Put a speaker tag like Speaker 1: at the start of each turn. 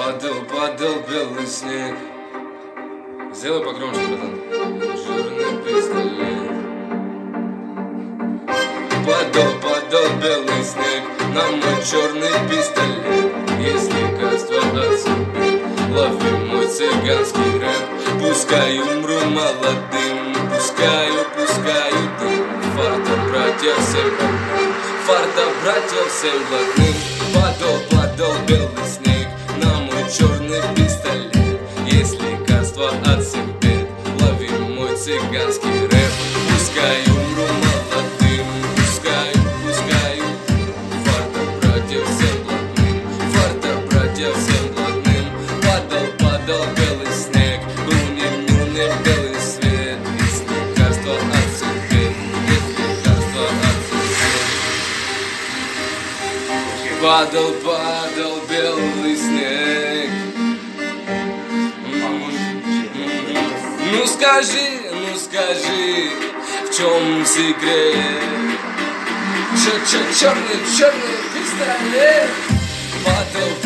Speaker 1: Падал белый снег. Сделай погромче, братан. Жирный пистолет. Падал белый снег на мой черный пистолет. Есть лекарство от судьбы, лови мой цыганский рэп. Пускай умру молодым, пускаю дым. Фарта братьев всем родным, фарта братьев всем родным. Падал белый снег на мой черный пистолет. Есть лекарство от всех бед, лови мой цыганский рэп. Пускай умру молодым, пускаю дым. Фарта братьев всем родным, фарта братьев всем родным. Падал белый снег, был не мил, не белый свет. Есть лекарство от всех бед, есть лекарство от всех бед. Падал белый снег. Ну скажи, в чем секрет? Черный пистолет.